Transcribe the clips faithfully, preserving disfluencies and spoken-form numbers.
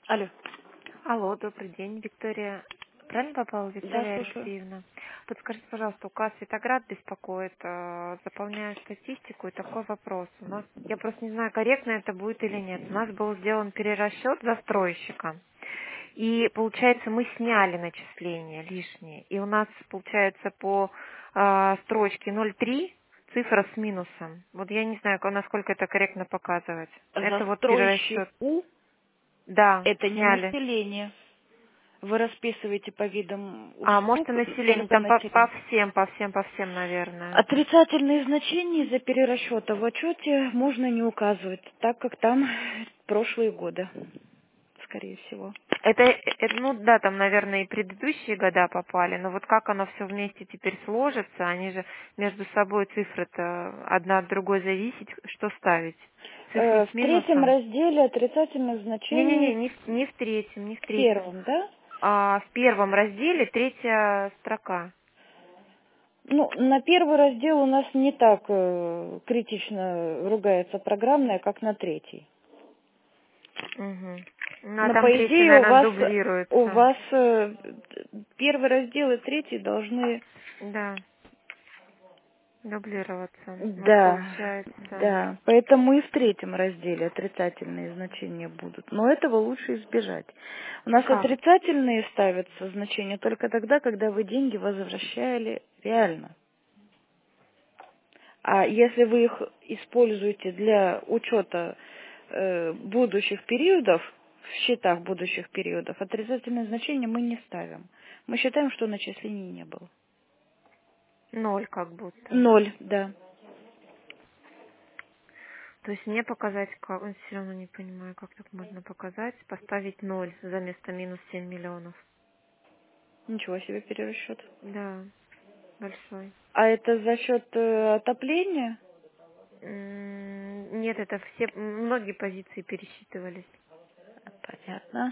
Алло. Алло, добрый день, Виктория. Правильно попала, Да, Виктория слушаю. Алексеевна? Подскажите, пожалуйста, указ Светоград беспокоит, э, заполняю статистику, и такой вопрос. У нас, я просто не знаю, корректно это будет или нет. У нас был сделан перерасчет застройщика, и, получается, мы сняли начисления лишние. И у нас, получается, по э, строчке ноль три цифра с минусом. Вот я не знаю, насколько это корректно показывать. Это вот перерасчет. Застройщику Да, это не сняли. население. Вы расписываете по видам А, может, услуг и население, только там по, по население. всем, по всем, по всем, наверное. Отрицательные значения из-за перерасчета в отчете можно не указывать, так как там прошлые годы, скорее всего. Это, это, ну да, там, наверное, и предыдущие года попали, но вот как оно все вместе теперь сложится, они же между собой цифры-то одна от другой зависеть, что ставить? Цифру Э, с В третьем минусом? разделе отрицательных Не-не-не, значений не, в- не в третьем, не в в третьем. первом, да? А в первом разделе третья строка. Ну, на первый раздел у нас не так э, критично ругается программная, как на третий. Угу. Ну, а Но там по третья, идее у наверное, вас у дублируется. вас э, первый раздел и третий должны. Да, дублироваться. Вот Да, получается. да. Поэтому и в третьем разделе отрицательные значения будут. Но этого лучше избежать. У нас Как? отрицательные ставятся значения только тогда, когда вы деньги возвращали реально. А если вы их используете для учета э, будущих периодов, в счетах будущих периодов, отрицательные значения мы не ставим. Мы считаем, что начислений не было. Ноль как будто. Ноль, да. То есть мне показать, как, все равно не понимаю, как так можно показать, поставить ноль за место минус семь миллионов. Ничего себе перерасчет. Да, большой. А это за счет э, отопления? М, Нет, это все, многие позиции пересчитывались. Понятно.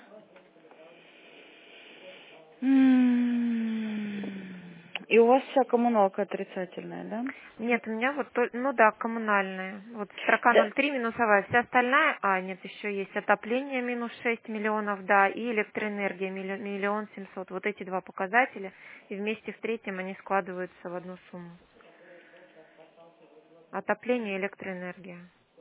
М. И у вас вся коммуналка отрицательная, да? Нет, у меня вот, то- ну да, коммунальные. Вот строка Да. ноль три минусовая, вся остальная, а, нет, еще есть отопление минус шесть миллионов, да, и электроэнергия миллион, миллион семьсот. Вот эти два показателя, и вместе в третьем они складываются в одну сумму. Отопление и электроэнергия.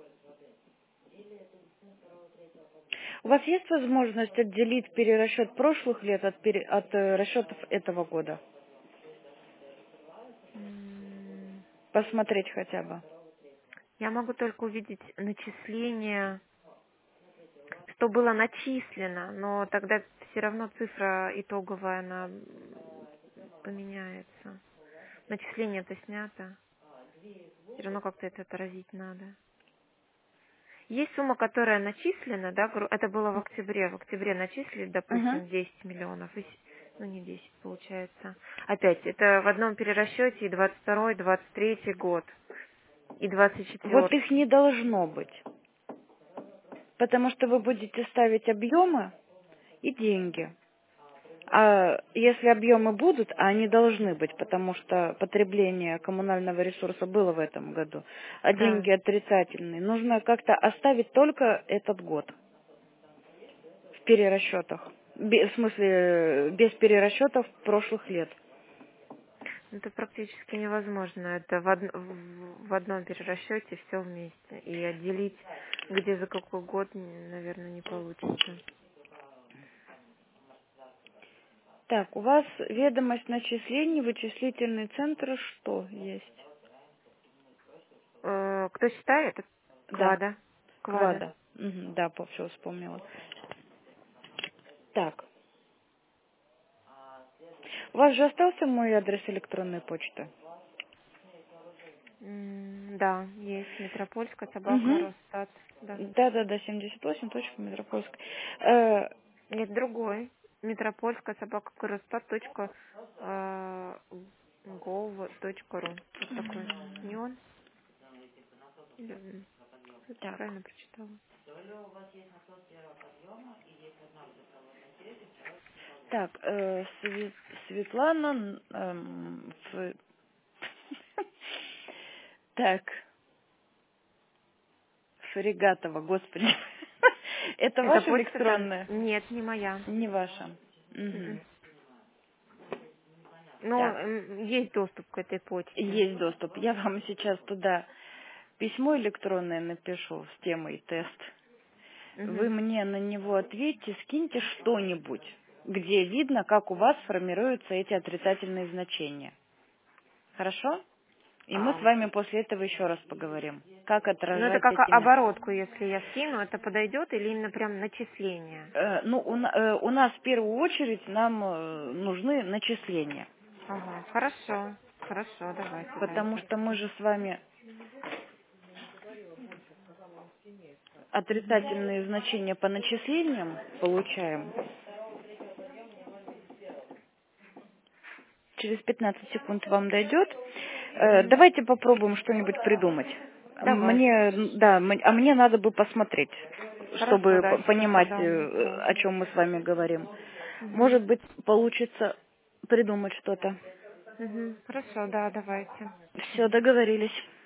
У вас есть возможность отделить перерасчет прошлых лет от, пере- от э, расчетов этого года? М, Посмотреть хотя бы. Я могу только увидеть начисление, что было начислено, но тогда все равно цифра итоговая, она м, поменяется. Начисление-то снято, все равно как-то это отразить надо. Есть сумма, которая начислена, да, гру- это было в октябре, в октябре начислили, Угу. допустим, десять миллионов, и с- ну не десять получается. Опять, это в одном перерасчете и двадцать второй, двадцать третий год, и двадцать Вот их четвертый. не должно быть, потому что вы будете ставить объемы и деньги. А если объемы будут, а они должны быть, потому что потребление коммунального ресурса было в этом году, а Да. деньги отрицательные, нужно как-то оставить только этот год в перерасчетах. Бе- В смысле, э, без перерасчетов прошлых лет. Это практически невозможно. Это в, од- в- в одном перерасчете все вместе. И отделить, где за какой год, наверное, не получится. Так, у вас ведомость начислений, вычислительный центр, что есть? Э, Кто считает? Это Да, Квада. Квада. Квада. Мгм, да, все вспомнила. Так, у вас же остался мой адрес электронной почты? М, Да, есть. Метропольская, собака, Угу. Росстат. Да. Да, да, да, семьдесят восемь, точка, Метропольск. Э, Нет, другой. Метропольская, собака, Росстат, точка, э, gov точка ру. Вот такой. Не он? Или, м, так, правильно прочитала? так, э, Све- Светлана, н- эм, Ф- так, Фрегатова, господи. Это Это ваша почта там? электронная? Нет, не моя. Не ваша. Мгм. Мгм. Но Так, м, есть доступ к этой почте. есть доступ. Я вам сейчас туда письмо электронное напишу с темой тест. Вы Мгм. мне на него ответьте, скиньте что-нибудь, где видно, как у вас формируются эти отрицательные значения. Хорошо? И мы с А, вами после этого еще раз поговорим, как ну это отражать как о- эти... на- оборотку, если я скину, это подойдет или именно прям начисление? Э, ну, у, на- э, у нас в первую очередь нам э, нужны начисления, Ага, хорошо, хорошо, давайте потому дальше. что мы же с вами Мгм. отрицательные значения по начислениям получаем. Через пятнадцать секунд вам дойдет. Э, Мгм. Давайте попробуем что-нибудь придумать. Давайте, Мне, м, да, м- а мне надо бы посмотреть, хорошо, чтобы п- да, сейчас понимать, задам, э, да. о чем мы с вами говорим. Мгм. Может быть, получится придумать что-то. Мгм. Хорошо, да, давайте. Все, договорились.